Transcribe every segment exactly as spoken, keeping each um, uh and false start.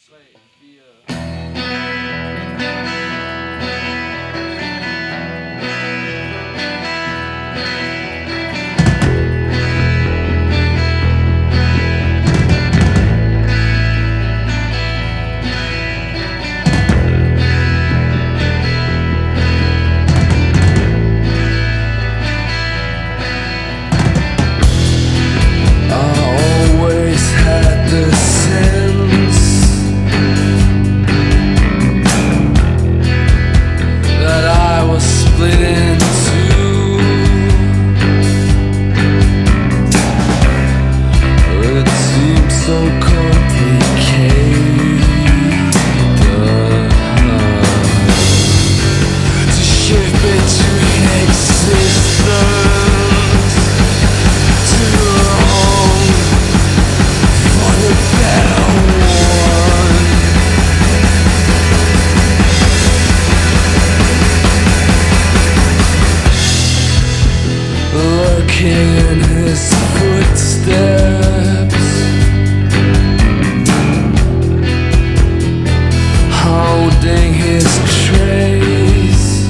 in his footsteps, holding his trace.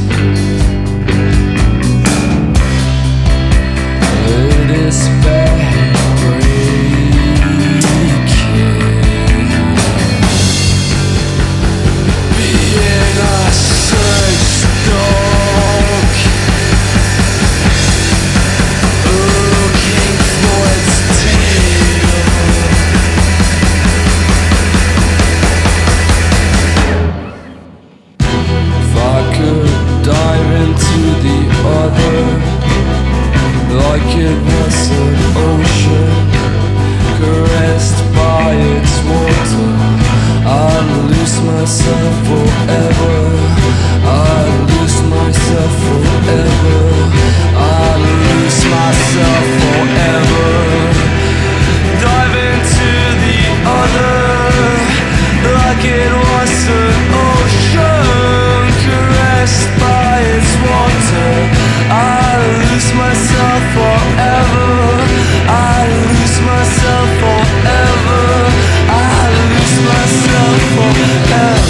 It is backbreaking, being a search dog, looking for its tail. If I could dive into the other, like it was an ocean, caressed by its water, I'd lose myself forever. I'd lose myself forever. I'd lose myself forever. Dive into the other, like it was an ocean, caressed by its water. I'd lose myself forever. I'd lose myself forever. I'd lose myself forever.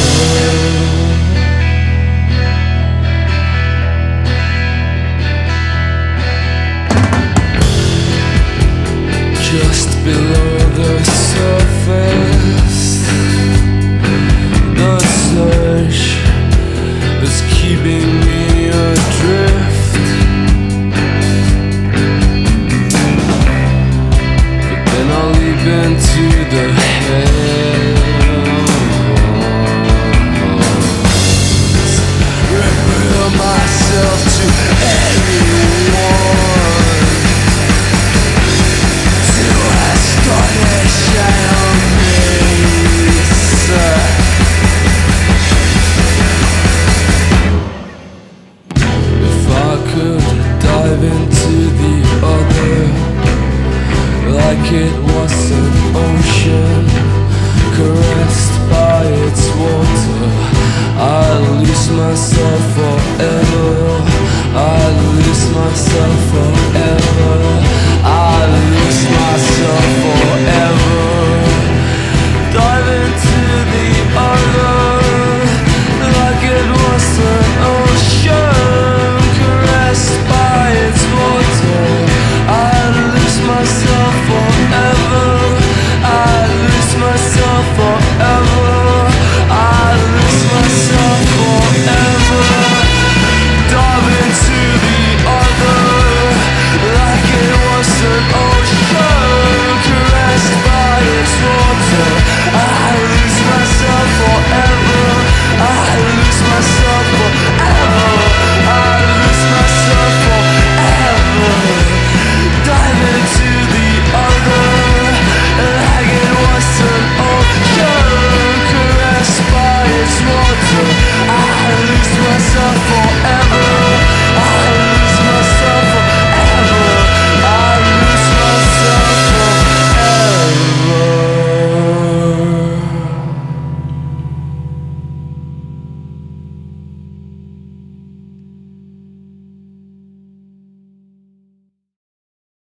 Just below the surface, the search is keeping me adrift. But then I'll leap into the heavens, reveal myself to anyone, to astonish and amaze. If I could dive into the other, like it was an ocean, caressed by its water, I'd lose myself forever. I'd lose myself forever. I'd lose myself